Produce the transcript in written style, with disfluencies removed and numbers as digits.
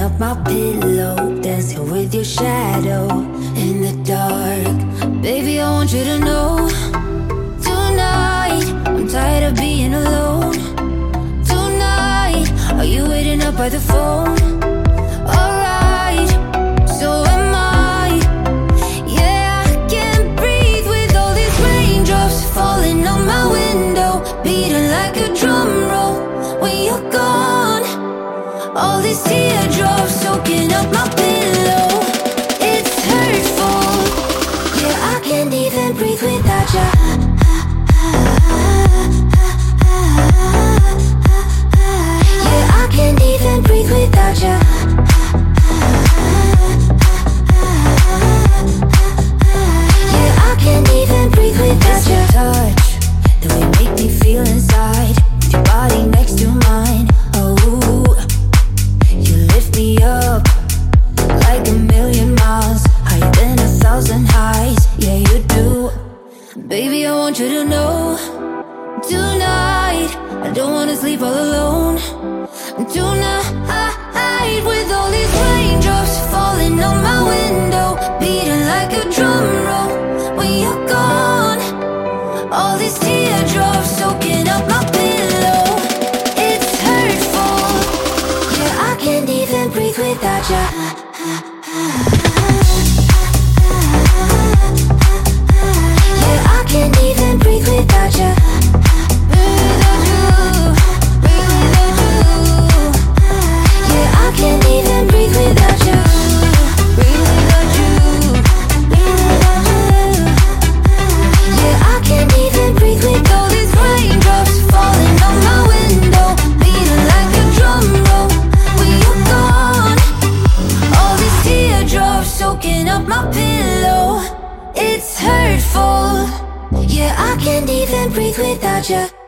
up my pillow, dancing with your shadow in the dark. Baby, I want you to know, tonight I'm tired of being alone. Tonight, are you waiting up by the phone? Alright, so am I. Yeah, I can't breathe with all these raindrops falling on my window, beating like a drum roll when you're gone. All these teardrops soaking up my pillow. It's hurtful. Yeah, I can't even breathe without you. Yeah, I can't even breathe without you. Yeah, I can't even breathe without you. Touch, the way you make me feel inside, with your body next to mine. Oh, you lift me up like a million miles, higher than 1,000 highs. Yeah, you do. Baby, I want you to know, tonight I don't wanna sleep all alone. Tonight, with all these raindrops falling on my window, beating like a drum roll when you're gone. All these teardrops soaking up my pillow. It's hurtful. Yeah, I can't even breathe without you. Yeah, I can't even breathe without you. Without you, without you. Yeah, I can't even breathe without you. Without you, without you. Yeah, I can't even breathe with all these raindrops falling on my window, beating like a drum roll when you're gone. All these teardrops soaking up my pillow. It's hurtful. Yeah, I can't even breathe without you.